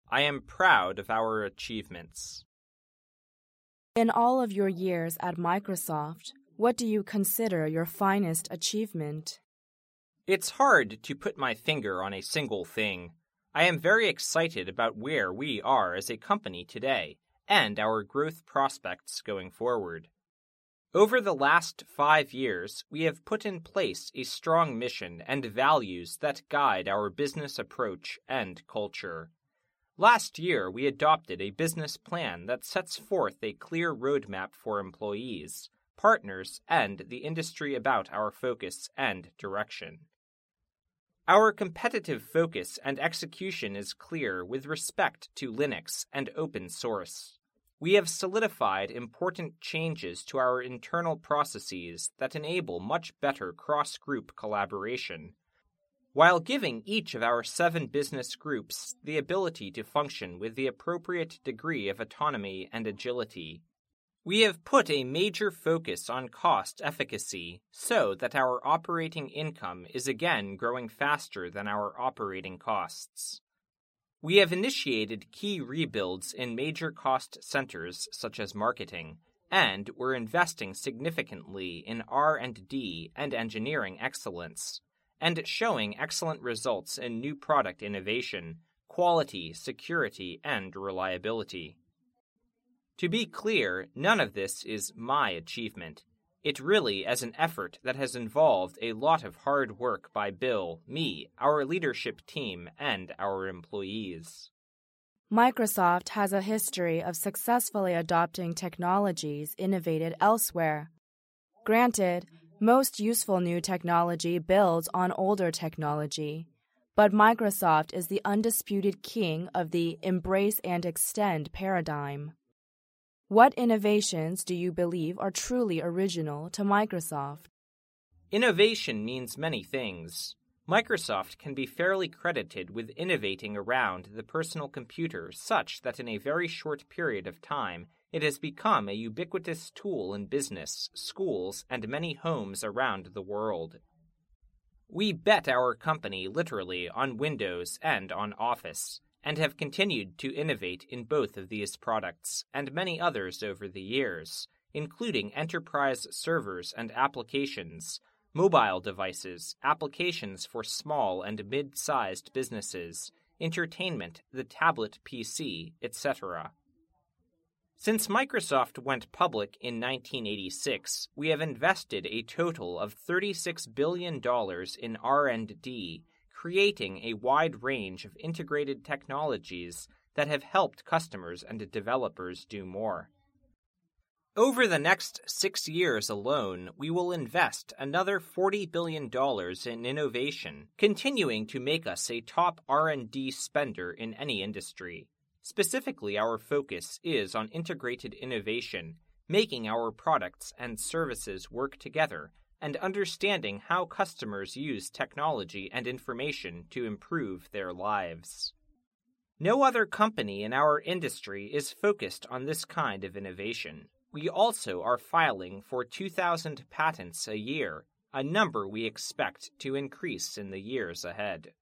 I am proud of our achievements. In all of your years at Microsoft, what do you consider your finest achievement? It's hard to put my finger on a single thing. I am very excited about where we are as a company today and our growth prospects going forward. Over the last 5 years, we have put in place a strong mission and values that guide our business approach and culture. Last year, we adopted a business plan that sets forth a clear roadmap for employees, partners, and the industry about our focus and direction. Our competitive focus and execution is clear with respect to Linux and open source. We have solidified important changes to our internal processes that enable much better cross-group collaboration, while giving each of our 7 business groups the ability to function with the appropriate degree of autonomy and agility. We have put a major focus on cost efficacy so that our operating income is again growing faster than our operating costs. We have initiated key rebuilds in major cost centers such as marketing, and we're investing significantly in R&D and engineering excellence, and showing excellent results in new product innovation, quality, security, and reliability. To be clear, none of this is my achievement. It really is an effort that has involved a lot of hard work by Bill, me, our leadership team, and our employees. Microsoft has a history of successfully adopting technologies innovated elsewhere. Granted, most useful new technology builds on older technology, but Microsoft is the undisputed king of the embrace and extend paradigm. What innovations do you believe are truly original to Microsoft? Innovation means many things. Microsoft can be fairly credited with innovating around the personal computer such that in a very short period of time, it has become a ubiquitous tool in business, schools, and many homes around the world. We bet our company literally on Windows and on Office, and have continued to innovate in both of these products and many others over the years, including enterprise servers and applications, mobile devices, applications for small and mid-sized businesses, entertainment, the tablet PC, etc. Since Microsoft went public in 1986, we have invested a total of $36 billion in R&D, creating a wide range of integrated technologies that have helped customers and developers do more. Over the next 6 years alone, we will invest another $40 billion in innovation, continuing to make us a top R&D spender in any industry. Specifically, our focus is on integrated innovation, making our products and services work together, and understanding how customers use technology and information to improve their lives. No other company in our industry is focused on this kind of innovation. We also are filing for 2,000 patents a year, a number we expect to increase in the years ahead.